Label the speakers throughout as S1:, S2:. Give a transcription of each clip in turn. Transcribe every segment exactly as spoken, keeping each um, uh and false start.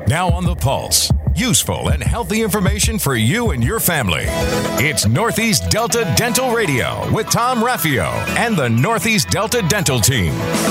S1: Now on the pulse, useful and healthy information for you and your family. It's Northeast Delta Dental Radio with Tom Raffio and the Northeast Delta Dental Team.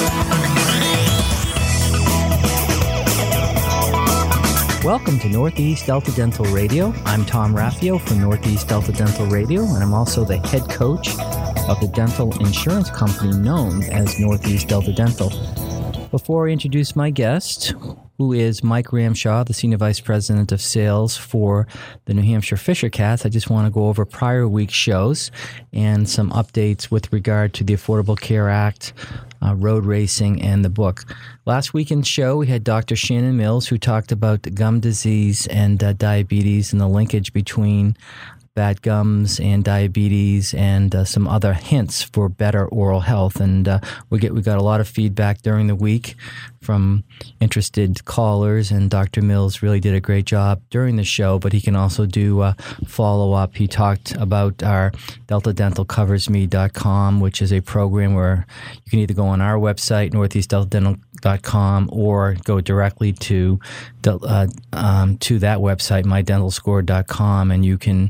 S2: Welcome to Northeast Delta Dental Radio. I'm Tom Raffio from Northeast Delta Dental Radio, and I'm also the head coach of the dental insurance company known as Northeast Delta Dental. Before I introduce my guest, who is Mike Ramshaw, the Senior Vice President of Sales for the New Hampshire Fisher Cats, I just want to go over prior week's shows and some updates with regard to the Affordable Care Act, uh, road racing, and the book. Last weekend's show, we had Doctor Shannon Mills, who talked about gum disease and uh, diabetes and the linkage between bad gums and diabetes and uh, some other hints for better oral health. And uh, we get we got a lot of feedback during the week from interested callers, and Doctor Mills really did a great job during the show, but he can also do uh, follow-up. He talked about our delta dental covers me dot com, which is a program where you can either go on our website, northeast delta dental dot com, or go directly to uh, um, to that website, my dental score dot com, and you can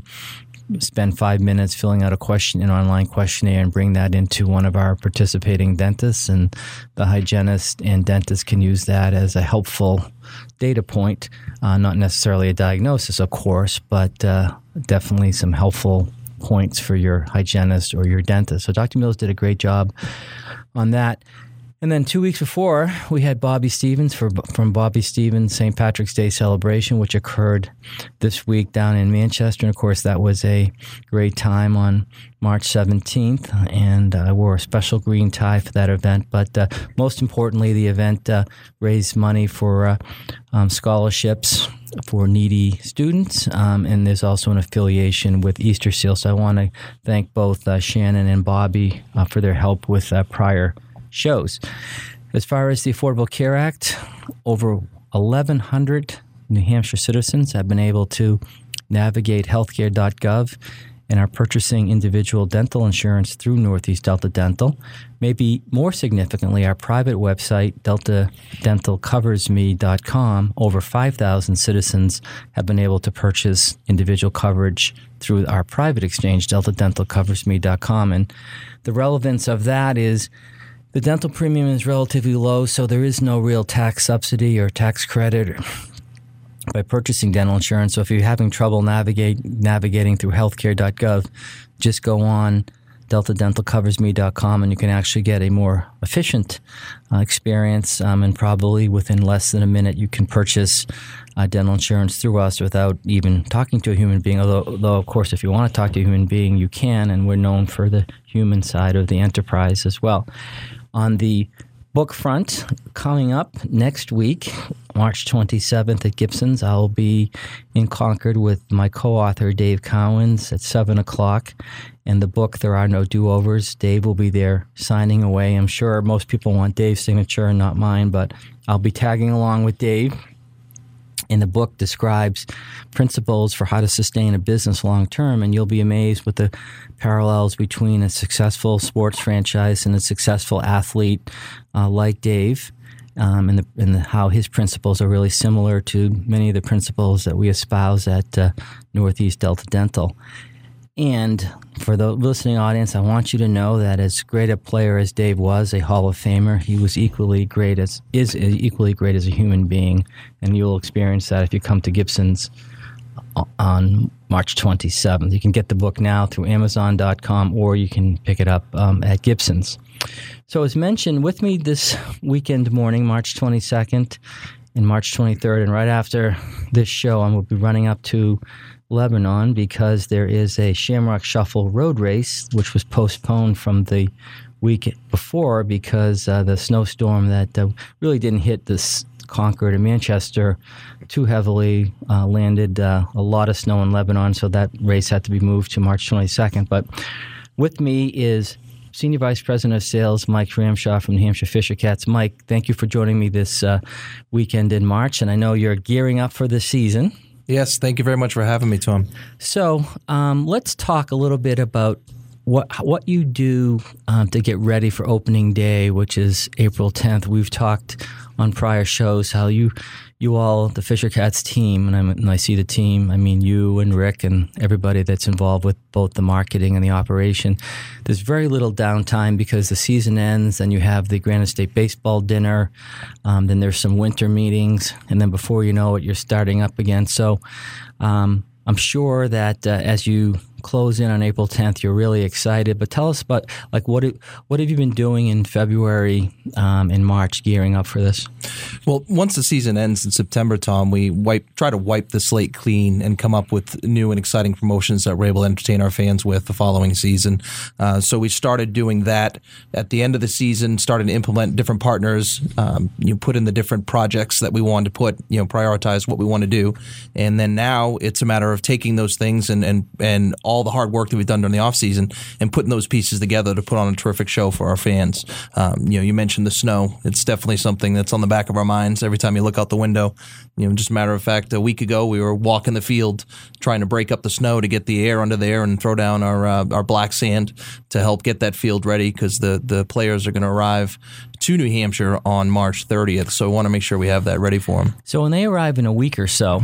S2: spend five minutes filling out a question, an online questionnaire, and bring that into one of our participating dentists, and the hygienist and dentist can use that as a helpful data point, uh, not necessarily a diagnosis, of course, but uh, definitely some helpful points for your hygienist or your dentist. So Doctor Mills did a great job on that. And then two weeks before, we had Bobby Stevens for, from Bobby Stevens Saint Patrick's Day celebration, which occurred this week down in Manchester. And, of course, that was a great time on March seventeenth, and I wore a special green tie for that event. But uh, most importantly, the event uh, raised money for uh, um, scholarships for needy students, um, and there's also an affiliation with Easter Seal. So I want to thank both uh, Shannon and Bobby uh, for their help with uh, prior shows. As far as the Affordable Care Act, over eleven hundred New Hampshire citizens have been able to navigate healthcare dot gov and are purchasing individual dental insurance through Northeast Delta Dental. Maybe more significantly, our private website, delta dental covers me dot com, over five thousand citizens have been able to purchase individual coverage through our private exchange, delta dental covers me dot com. And the relevance of that is the dental premium is relatively low, so there is no real tax subsidy or tax credit by purchasing dental insurance. So if you're having trouble navigate navigating through healthcare dot gov, just go on delta dental covers me dot com, and you can actually get a more efficient uh, experience, um, and probably within less than a minute you can purchase uh, dental insurance through us without even talking to a human being, although, although, of course, if you want to talk to a human being, you can, and we're known for the human side of the enterprise as well. On the book front, coming up next week, March twenty-seventh at Gibson's, I'll be in Concord with my co-author, Dave Cowens, at seven o'clock. And the book, There Are No Do-Overs, Dave will be there signing away. I'm sure most people want Dave's signature and not mine, but I'll be tagging along with Dave. And the book describes principles for how to sustain a business long term, and you'll be amazed with the parallels between a successful sports franchise and a successful athlete uh, like Dave, um, and, the, and the, how his principles are really similar to many of the principles that we espouse at uh, Northeast Delta Dental. And for the listening audience, I want you to know that as great a player as Dave was, a Hall of Famer, he was equally great as is equally great as a human being, and you'll experience that if you come to Gibson's on March twenty-seventh. You can get the book now through amazon dot com, or you can pick it up um, at Gibson's. So as mentioned, with me this weekend morning, March twenty-second and March twenty-third, and right after this show, I will be running up to Lebanon because there is a Shamrock Shuffle road race, which was postponed from the week before because uh, the snowstorm that uh, really didn't hit this Concord and Manchester too heavily uh, landed uh, a lot of snow in Lebanon, so that race had to be moved to March twenty-second. But with me is Senior Vice President of Sales, Mike Ramshaw from New Hampshire Fisher Cats. Mike, thank you for joining me this uh, weekend in March, and I know you're gearing up for the season.
S3: Yes, thank you very much for having me, Tom.
S2: So um, let's talk a little bit about what what you do um, to get ready for opening day, which is April tenth. We've talked on prior shows how you you all, the Fisher Cats team, and, I'm, and I see the team, I mean you and Rick and everybody that's involved with both the marketing and the operation, there's very little downtime because the season ends and you have the Granite State baseball dinner, um, then there's some winter meetings, and then before you know it, you're starting up again. So um, I'm sure that uh, as you close in on April tenth, you're really excited. But tell us about, like, what what have you been doing in February um, and March gearing up for this?
S3: Well, once the season ends in September, Tom, we wipe try to wipe the slate clean and come up with new and exciting promotions that we're able to entertain our fans with the following season. Uh, so we started doing that at the end of the season, started to implement different partners, um, you know, put in the different projects that we wanted to put, you know, prioritize what we want to do. And then now it's a matter of taking those things and, and, and all the hard work that we've done during the offseason and putting those pieces together to put on a terrific show for our fans. Um, you know, you mentioned the snow. It's definitely something that's on the back of our minds every time you look out the window. You know, just a matter of fact, a week ago we were walking the field trying to break up the snow to get the air under there and throw down our uh, our black sand to help get that field ready because the, the players are going to arrive to New Hampshire on March thirtieth. So we want to make sure we have that ready for them.
S2: So when they arrive in a week or so,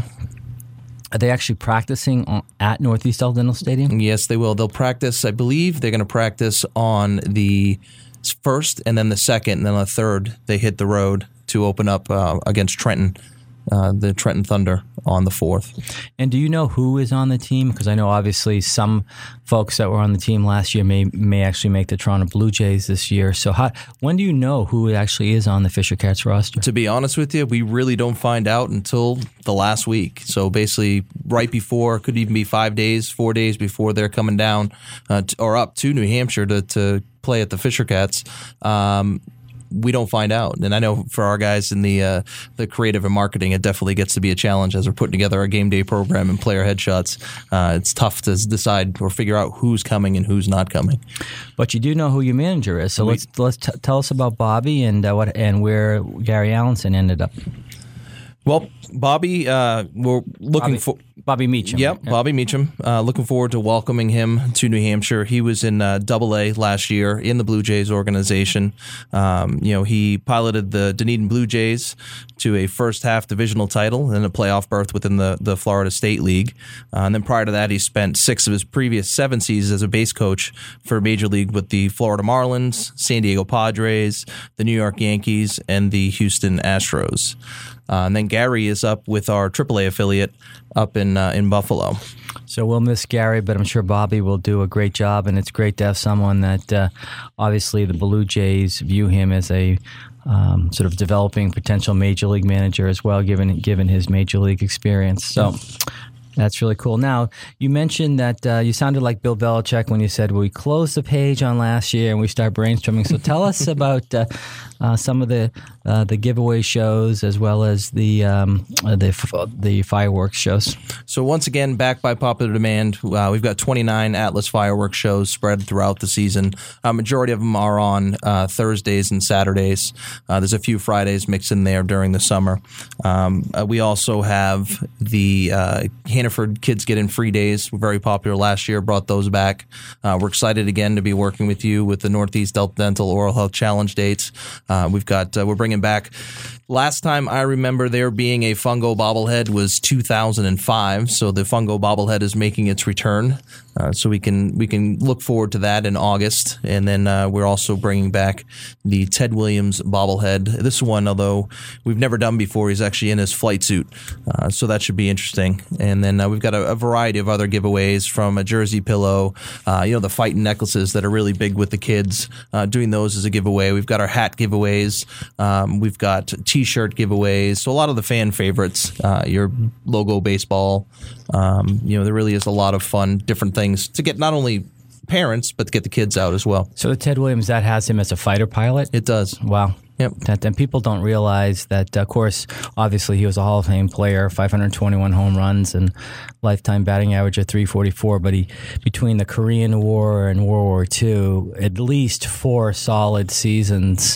S2: are they actually practicing on, at Northeast Delta Dental Stadium?
S3: Yes, they will. They'll practice, I believe they're going to practice on the first and then the second and then the third. They hit the road to open up uh, against Trenton, uh, the Trenton Thunder on the fourth.
S2: And do you know who is on the team? Because I know obviously some folks that were on the team last year may may actually make the Toronto Blue Jays this year. So how, when do you know who actually is on the Fisher Cats roster?
S3: To be honest with you, we really don't find out until the last week. So basically right before, could even be five days, four days before they're coming down uh, t- or up to New Hampshire to, to play at the Fisher Cats. Um, we don't find out. And I know for our guys in the uh, the creative and marketing, it definitely gets to be a challenge as we're putting together our game day program and player headshots. Uh, it's tough to decide or figure out who's coming and who's not coming.
S2: But you do know who your manager is. So we, let's let's t- tell us about Bobby and uh, what and where Gary Allenson ended up.
S3: Well, Bobby, uh, we're looking
S2: Bobby,
S3: for
S2: Bobby Meacham.
S3: Yep,
S2: yeah.
S3: Bobby Meacham. Uh, looking forward to welcoming him to New Hampshire. He was in uh, Double A last year in the Blue Jays organization. Um, you know, he piloted the Dunedin Blue Jays to a first half divisional title and a playoff berth within the, the Florida State League. Uh, and then prior to that, he spent six of his previous seven seasons as a base coach for Major League with the Florida Marlins, San Diego Padres, the New York Yankees, and the Houston Astros. Uh, and then Gary is up with our triple A affiliate up in uh, in Buffalo.
S2: So we'll miss Gary, but I'm sure Bobby will do a great job, and it's great to have someone that uh, obviously the Blue Jays view him as a um, sort of developing potential major league manager as well, given given his major league experience. So that's really cool. Now, you mentioned that uh, you sounded like Bill Belichick when you said, well, we closed the page on last year and we start brainstorming. So tell us about uh, uh, some of the uh, the giveaway shows as well as the um, uh, the f- the fireworks shows.
S3: So once again, backed by popular demand, uh, we've got twenty-nine Atlas fireworks shows spread throughout the season. A majority of them are on uh, Thursdays and Saturdays. Uh, there's a few Fridays mixed in there during the summer. Um, uh, we also have the uh, Hannaford Kids Get In Free Days, very popular last year, brought those back. Uh, we're excited again to be working with you with the Northeast Delta Dental Oral Health Challenge dates. Uh, we've got, uh, we're bringing back, last time I remember there being a fungo bobblehead was two thousand five, so the fungo bobblehead is making its return. Uh, so we can we can look forward to that in August. And then uh, we're also bringing back the Ted Williams bobblehead. This one, although we've never done before, he's actually in his flight suit. Uh, so that should be interesting. And then uh, we've got a, a variety of other giveaways from a jersey pillow, uh, you know, the fighting necklaces that are really big with the kids, uh, doing those as a giveaway. We've got our hat giveaways. Um, we've got T-shirt giveaways. So a lot of the fan favorites, uh, your logo baseball. Um, you know, there really is a lot of fun, different things to get not only parents, but to get the kids out as well.
S2: So the Ted Williams, that has him as a fighter pilot?
S3: It does.
S2: Wow.
S3: Yep.
S2: That, and people don't realize that, of course, obviously he was a Hall of Fame player, five hundred twenty-one home runs and lifetime batting average of three forty-four. But he, between the Korean War and World War Two, at least four solid seasons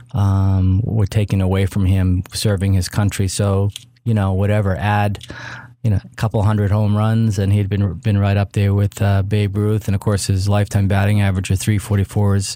S2: um, were taken away from him serving his country. So, you know, whatever, add you know, a couple hundred home runs, and he'd been been right up there with uh, Babe Ruth. And, of course, his lifetime batting average of three forty-four is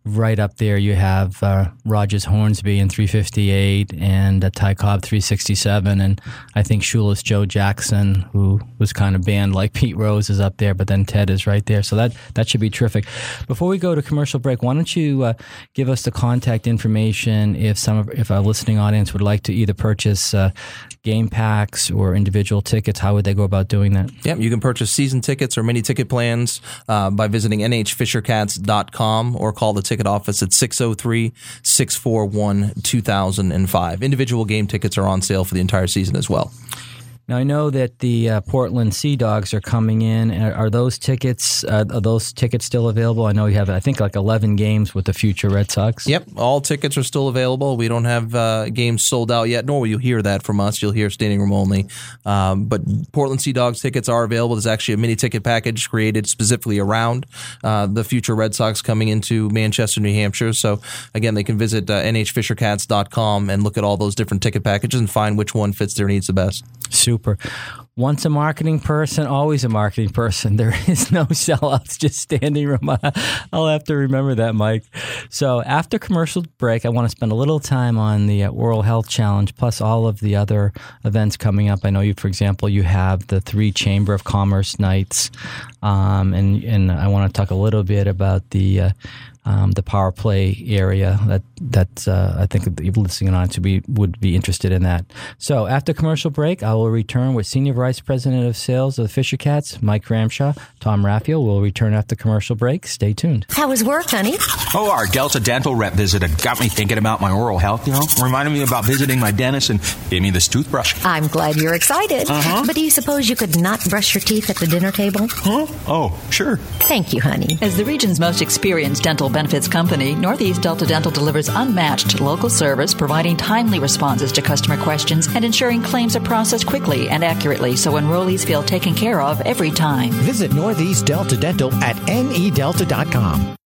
S2: right up there you have uh, Rogers Hornsby in three fifty-eight and uh, Ty Cobb three sixty-seven, and I think Shoeless Joe Jackson, who was kind of banned like Pete Rose, is up there, but then Ted is right there. So that, that should be terrific. Before we go to commercial break, why don't you uh, give us the contact information if some of, if our listening audience would like to either purchase uh, game packs or individual tickets, how would they go about doing that?
S3: Yep, you can purchase season tickets or mini ticket plans uh, by visiting N H Fisher Cats dot com or call the ticket office at six oh three, six four one, two thousand five. Individual game tickets are on sale for the entire season as well.
S2: Now, I know that the uh, Portland Sea Dogs are coming in. Are, are those tickets uh, are those tickets still available? I know you have, I think, like eleven games with the future Red Sox.
S3: Yep, all tickets are still available. We don't have uh, games sold out yet, nor will you hear that from us. You'll hear standing room only. Um, but Portland Sea Dogs tickets are available. There's actually a mini ticket package created specifically around uh, the future Red Sox coming into Manchester, New Hampshire. So, again, they can visit uh, N H Fisher Cats dot com and look at all those different ticket packages and find which one fits their needs the best.
S2: Super. Once a marketing person, always a marketing person. There is no sellouts, just standing room. I'll have to remember that, Mike. So after commercial break, I want to spend a little time on the Oral Health Challenge, plus all of the other events coming up. I know you, for example, you have the three Chamber of Commerce nights, um, and and I want to talk a little bit about the uh, um, the power play area that that uh, I think the people listening on to be would be interested in that. So after commercial break, I will return with Senior Vice President of Sales of the Fisher Cats, Mike Ramshaw. Tom Raffio will return after commercial break. Stay tuned.
S4: How was work, honey?
S5: Oh, our Delta Dental rep visit got me thinking about my oral health, you know, reminded me about visiting my dentist and gave me this toothbrush.
S4: I'm glad you're excited.
S5: Uh-huh.
S4: But do you suppose you could not brush your teeth at the dinner table?
S5: Huh? Oh, sure.
S4: Thank you, honey.
S6: As the region's most experienced dental benefits company, Northeast Delta Dental delivers unmatched local service, providing timely responses to customer questions and ensuring claims are processed quickly and accurately so enrollees feel taken care of every time.
S7: Visit Northeast Delta Dental at N E delta dot com.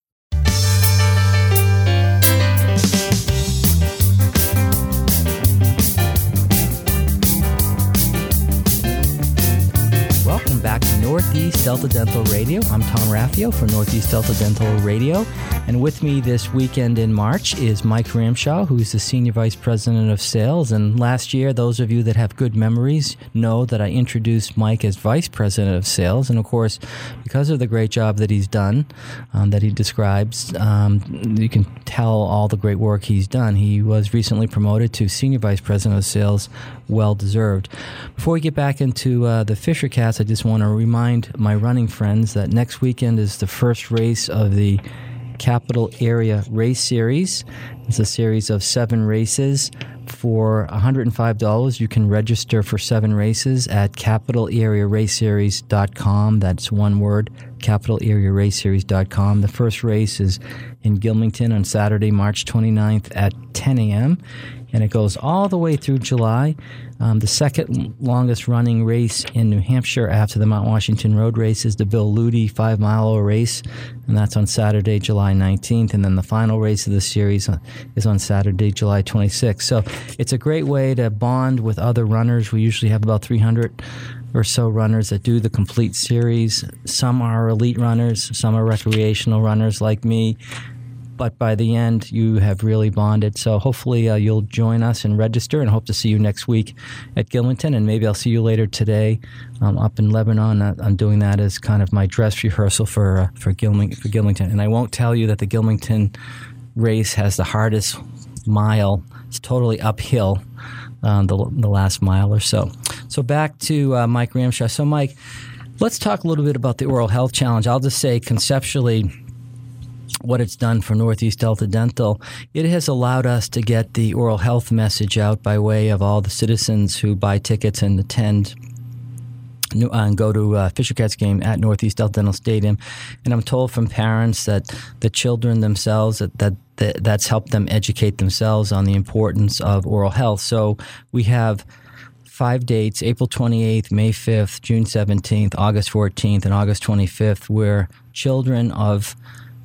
S2: Welcome back to Northeast Delta Dental Radio. I'm Tom Raffio from Northeast Delta Dental Radio. And with me this weekend in March is Mike Ramshaw, who's the Senior Vice President of Sales. And last year, those of you that have good memories know that I introduced Mike as Vice President of Sales. And of course, because of the great job that he's done, um, that he describes, um, you can tell all the great work he's done. He was recently promoted to Senior Vice President of Sales. Well deserved. Before we get back into uh, the Fisher Cats, I just want to remind my running friends that next weekend is the first race of the Capital Area Race Series. It's a series of seven races. For one hundred five dollars, you can register for seven races at capital area race series dot com. That's one word, capital area race series dot com. The first race is in Gilmington on Saturday, March twenty-ninth at ten a.m., and it goes all the way through July. Um, the second longest running race in New Hampshire after the Mount Washington Road race is the Bill Ludi five mile race, and that's on Saturday, July nineteenth. And then the final race of the series is on Saturday, July twenty-sixth. So it's a great way to bond with other runners. We usually have about three hundred or so runners that do the complete series. Some are elite runners, some are recreational runners like me. But by the end, you have really bonded. So hopefully uh, you'll join us and register, and hope to see you next week at Gilmington. And maybe I'll see you later today um, up in Lebanon. I'm doing that as kind of my dress rehearsal for uh, for, Gilming- for Gilmington. And I won't tell you that the Gilmington race has the hardest mile. It's totally uphill, um, the, the last mile or so. So back to uh, Mike Ramshaw. So Mike, let's talk a little bit about the Oral Health Challenge. I'll just say conceptually, what it's done for Northeast Delta Dental, it has allowed us to get the oral health message out by way of all the citizens who buy tickets and attend uh, and go to a Fisher Cats game at Northeast Delta Dental Stadium. And I'm told from parents that the children themselves, that, that, that that's helped them educate themselves on the importance of oral health. So we have five dates, April twenty-eighth, May fifth, June seventeenth, August fourteenth, and August twenty-fifth, where children of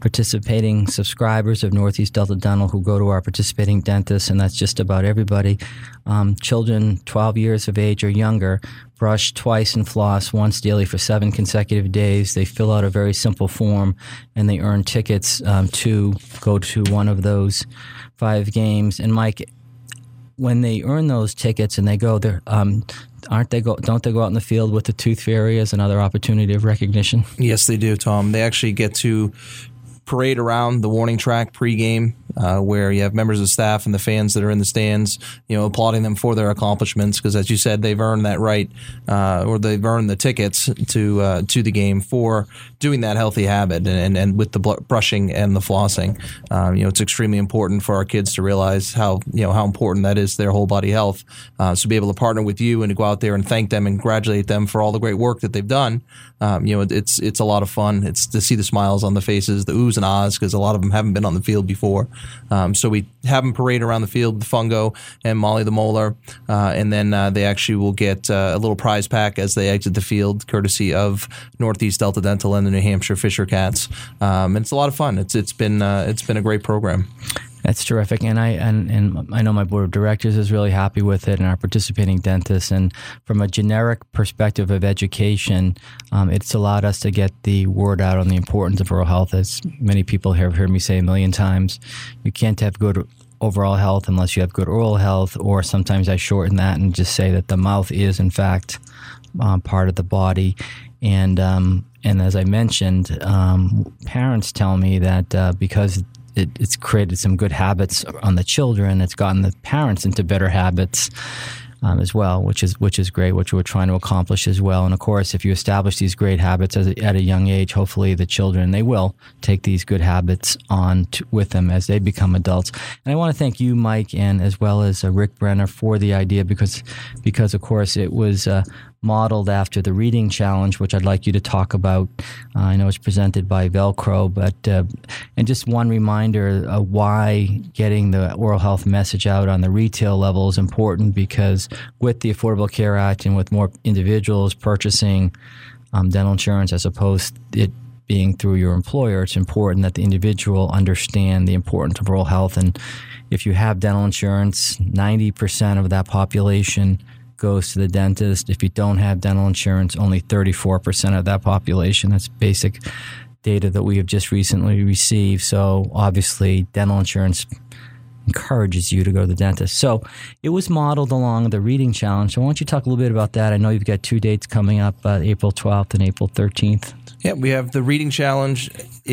S2: participating subscribers of Northeast Delta Dental who go to our participating dentists, and that's just about everybody. Um, children twelve years of age or younger brush twice and floss once daily for seven consecutive days. They fill out a very simple form, and they earn tickets um, to go to one of those five games. And Mike, when they earn those tickets and they go there, um, aren't they go? Don't they go out in the field with the tooth fairy as another opportunity of recognition?
S3: Yes, they do, Tom. They actually get to parade around the warning track pregame, uh, where you have members of staff and the fans that are in the stands, you know, applauding them for their accomplishments. Because, as you said, they've earned that right, uh, or they've earned the tickets to uh, to the game for doing that healthy habit, and and, and with the bl- brushing and the flossing. Um, you know, it's extremely important for our kids to realize how you know how important that is to their whole body health. Uh, so, be able to partner with you and to go out there and thank them and congratulate them for all the great work that they've done. Um, you know, it's it's a lot of fun. It's to see the smiles on the faces, the oohs and ahs, because a lot of them haven't been on the field before. Um, so we have them parade around the field, the Fungo and Molly the Molar, uh, and then uh, they actually will get uh, a little prize pack as they exit the field, courtesy of Northeast Delta Dental and the New Hampshire Fisher Cats. Um, and it's a lot of fun. It's it's been uh, it's been a great program.
S2: That's terrific, and I and, and I know my board of directors is really happy with it, and our participating dentists. And from a generic perspective of education, um, it's allowed us to get the word out on the importance of oral health. As many people have heard me say a million times, you can't have good overall health unless you have good oral health. Or sometimes I shorten that and just say that the mouth is, in fact, um, part of the body. And um, and as I mentioned, um, parents tell me that uh, because It, it's created some good habits on the children. It's gotten the parents into better habits um, as well, which is which is great, which we're trying to accomplish as well. And of course, if you establish these great habits as a, at a young age, hopefully the children, they will take these good habits on to, with them as they become adults. And I want to thank you, Mike, and as well as uh, Rick Brenner for the idea, because because of course it was Uh, modeled after the reading challenge, which I'd like you to talk about. Uh, I know it's presented by Velcro, but uh, and just one reminder of why getting the oral health message out on the retail level is important, because with the Affordable Care Act and with more individuals purchasing um, dental insurance as opposed to it being through your employer, it's important that the individual understand the importance of oral health. And if you have dental insurance, ninety percent of that population goes to the dentist. If you don't have dental insurance, only thirty-four percent of that population. That's basic data that we have just recently received. So obviously, dental insurance encourages you to go to the dentist. So it was modeled along the reading challenge. So why don't you talk a little bit about that? I know you've got two dates coming up, uh, April twelfth and April thirteenth.
S3: Yeah, we have the Reading Challenge.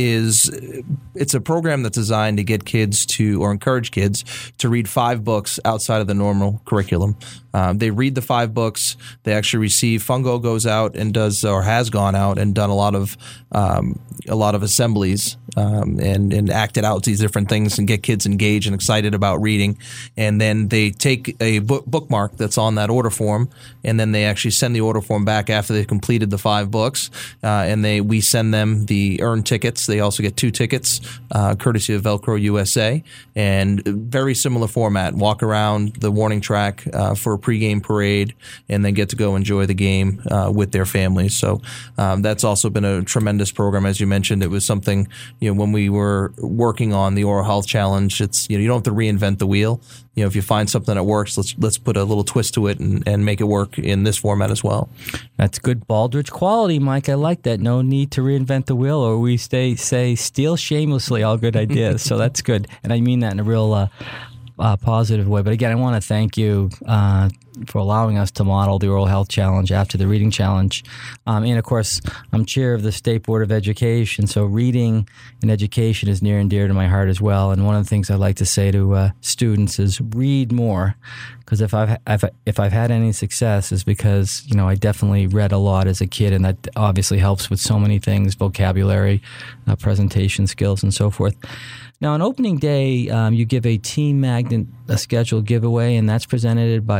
S3: Is it's a program that's designed to get kids to, or encourage kids to read five books outside of the normal curriculum. Um, they read the five books. They actually receive. Fungo goes out and does, or has gone out and done a lot of um, a lot of assemblies um, and and acted out these different things and get kids engaged and excited about reading. And then they take a book, bookmark that's on that order form, and then they actually send the order form back after they've completed the five books, uh, and they we send them the earned tickets. They also get two tickets, uh, courtesy of Velcro U S A, and very similar format. Walk around the warning track uh, for a pregame parade, and then get to go enjoy the game uh, with their families. So um, that's also been a tremendous program, as you mentioned. It was something, you know, when we were working on the Oral Health Challenge. It's, you know, you don't have to reinvent the wheel. You know, if you find something that works, let's let's put a little twist to it and, and make it work in this format as well.
S2: That's good Baldrige quality, Mike. I like that. No need to reinvent the wheel, or we stay say steal shamelessly all good ideas. So that's good, and I mean that in a real uh, uh, positive way. But again, I want to thank you uh, for allowing us to model the Oral Health Challenge after the Reading Challenge. Um, and of course, I'm chair of the State Board of Education, so reading and education is near and dear to my heart as well. And one of the things I like to say to uh, students is read more, because if I've, I've if I've had any success is because, you know, I definitely read a lot as a kid, and that obviously helps with so many things, vocabulary, uh, presentation skills, and so forth. Now, on opening day, um, you give a Team Magnet a scheduled giveaway, and that's presented by that's presented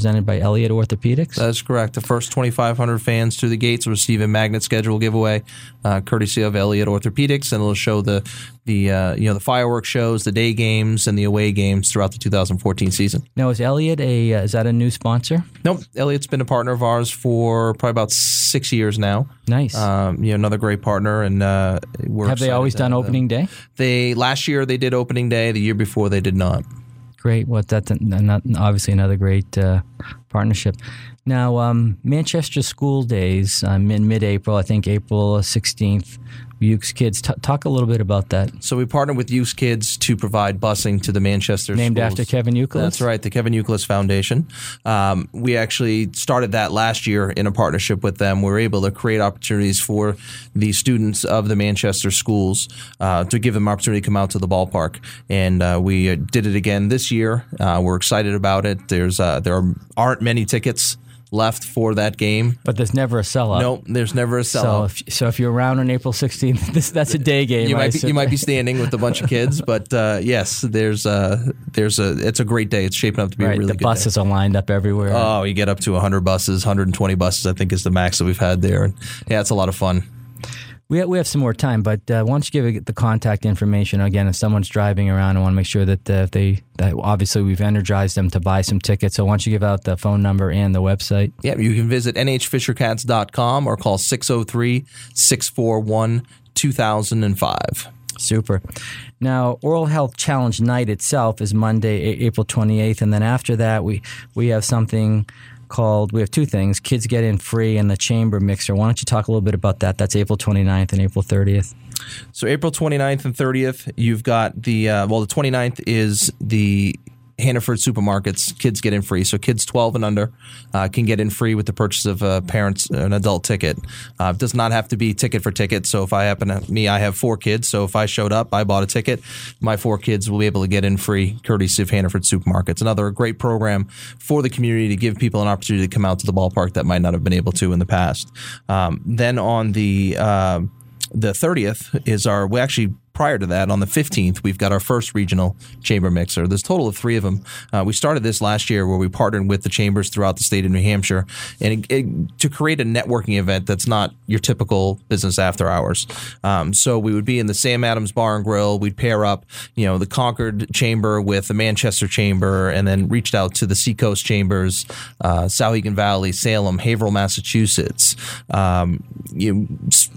S2: presented by Elliott Orthopedics.
S3: That's correct. The first twenty-five hundred fans through the gates will receive a magnet schedule giveaway, uh, courtesy of Elliott Orthopedics, and it'll show the the uh, you know the fireworks shows, the day games, and the away games throughout the two thousand fourteen season.
S2: Now, is Elliott a uh, is that a new sponsor?
S3: Nope. Elliott's been a partner of ours for probably about six years now.
S2: Nice.
S3: Um, you know, another great partner, and uh, we're
S2: have they always done opening
S3: them.
S2: day?
S3: They last year they did opening day. The year before they did not.
S2: Great. Well, that's a, not, obviously another great uh, partnership. Now, um, Manchester School Days um, in mid-April, I think April sixteenth, Youth Kids. T- talk a little bit about that.
S3: So we partnered with Youth Kids to provide busing to the Manchester
S2: Named
S3: schools.
S2: after Kevin Youkilis?
S3: That's right, the Kevin Youkilis Foundation. Um, we actually started that last year in a partnership with them. We were able to create opportunities for the students of the Manchester schools uh, to give them opportunity to come out to the ballpark. And uh, we uh, did it again this year. Uh, we're excited about it. There's uh, There aren't many tickets left for that game.
S2: But there's never a sellout.
S3: No, there's never a sellout.
S2: So if, so if you're around on April sixteenth, this, that's a day game.
S3: You might be,
S2: assume.
S3: you might be standing with a bunch of kids, but uh, yes, there's a there's a it's a great day. It's shaping up to be
S2: right,
S3: a really
S2: the
S3: good
S2: buses
S3: day.
S2: are lined up everywhere.
S3: Oh, you get up to one hundred buses, one hundred twenty buses. I think is the max that we've had there, and yeah, it's a lot of fun.
S2: We have, we have some more time, but uh, why don't you give the contact information again? If someone's driving around, I want to make sure that uh, they that obviously we've energized them to buy some tickets. So why don't you give out the phone number and the website?
S3: Yeah, you can visit N H Fisher Cats dot com or call six oh three, six four one, two thousand five.
S2: Super. Now, Oral Health Challenge Night itself is Monday, April twenty-eighth, and then after that, we we have something called, we have two things, Kids Get In Free and the Chamber Mixer. Why don't you talk a little bit about that? That's April twenty-ninth and April thirtieth.
S3: So April twenty-ninth and thirtieth, you've got the, uh, well, the twenty-ninth is the Hannaford Supermarkets Kids Get In Free. So kids twelve and under uh, can get in free with the purchase of a parent's an adult ticket. Uh, it does not have to be ticket for ticket. So if I happen to, me, I have four kids. So if I showed up, I bought a ticket, my four kids will be able to get in free courtesy of Hannaford Supermarkets. Another great program for the community to give people an opportunity to come out to the ballpark that might not have been able to in the past. Um, then on the uh, the thirtieth is our, we actually, prior to that, on the fifteenth, we've got our first regional chamber mixer. There's a total of three of them. Uh, we started this last year where we partnered with the chambers throughout the state of New Hampshire and it, it, to create a networking event that's not your typical business after hours. Um, so we would be in the Sam Adams Bar and Grill. We'd pair up, you know, the Concord Chamber with the Manchester Chamber, and then reached out to the Seacoast Chambers, uh, Souhegan Valley, Salem, Haverhill, Massachusetts. Um, you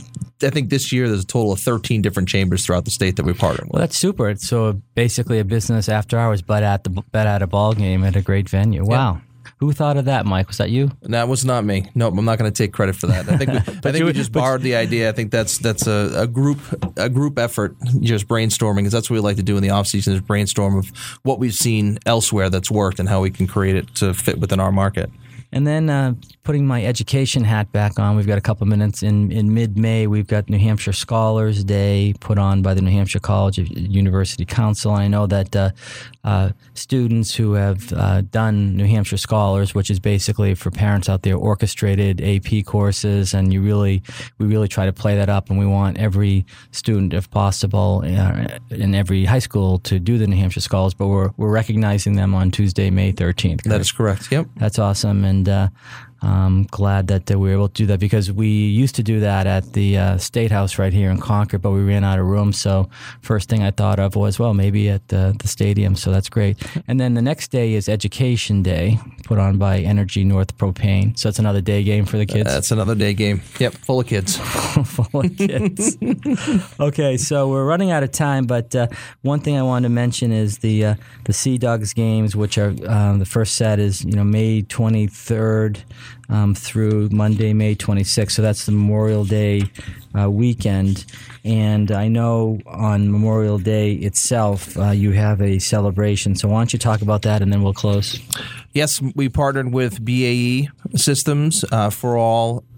S3: I think this year there's a total of thirteen different chambers throughout the state that we partnered with.
S2: Well, that's super. It's so basically a business after hours, but at the but at a ball game at a great venue. Wow. Yeah. Who thought of that, Mike? Was that you?
S3: That was not me. Nope, I'm not going to take credit for that. I think we, I think
S2: you,
S3: we just borrowed the idea. I think that's that's a, a group a group effort, just brainstorming, because that's what we like to do in the off season is brainstorm of what we've seen elsewhere that's worked and how we can create it to fit within our market.
S2: And then uh, putting my education hat back on, we've got a couple minutes. In, in mid-May, we've got New Hampshire Scholars Day put on by the New Hampshire College of University Council. I know that uh, uh, students who have uh, done New Hampshire Scholars, which is basically for parents out there, orchestrated A P courses, and you really, we really try to play that up, and we want every student, if possible, uh, in every high school to do the New Hampshire Scholars, but we're, we're recognizing them on Tuesday, May thirteenth.
S3: That is correct, yep.
S2: That's awesome, and And uh, I'm glad that uh, we were able to do that because we used to do that at the uh, State House right here in Concord, but we ran out of room. So first thing I thought of was, well, maybe at uh, the stadium. So that's great. And then the next day is Education Day, put on by Energy North Propane. So it's another day game for the kids.
S3: That's another day game. Yep, full of kids.
S2: Full of kids. Okay, so we're running out of time, but uh, one thing I wanted to mention is the uh, the Sea Dogs games, which are uh, the first set is you know May twenty-third. Um, through Monday, May twenty-sixth. So that's the Memorial Day uh, weekend. And I know on Memorial Day itself, uh, you have a celebration. So why don't you talk about that and then we'll close.
S3: Yes, we partnered with B A E Systems uh, for all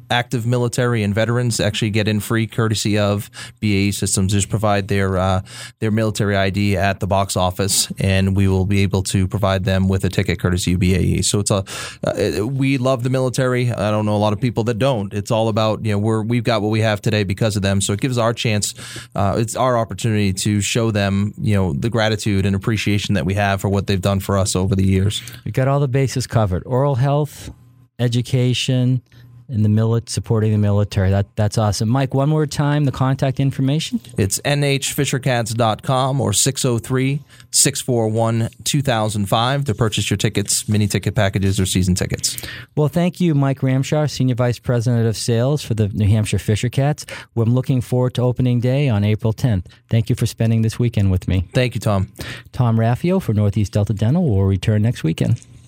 S3: active military and veterans actually get in free courtesy of B A E Systems. Just provide their uh, their military I D at the box office, and we will be able to provide them with a ticket courtesy of B A E. So it's a uh, we love the military. I don't know a lot of people that don't. It's all about, you know, we're we've got what we have today because of them. So it gives our chance. Uh, it's our opportunity to show them, you know, the gratitude and appreciation that we have for what they've done for us over the years.
S2: We've got all the bases covered: oral health, education, and the mili- supporting the military. That that's awesome. Mike, one more time, the contact information.
S3: It's N H fisher cats dot com or six oh three, six four one, two thousand five to purchase your tickets, mini ticket packages, or season tickets.
S2: Well, thank you, Mike Ramshar, Senior Vice President of Sales for the New Hampshire Fisher Cats. Well, I'm looking forward to opening day on April tenth. Thank you for spending this weekend with me.
S3: Thank you, Tom.
S2: Tom Raffio for Northeast Delta Dental will return next weekend.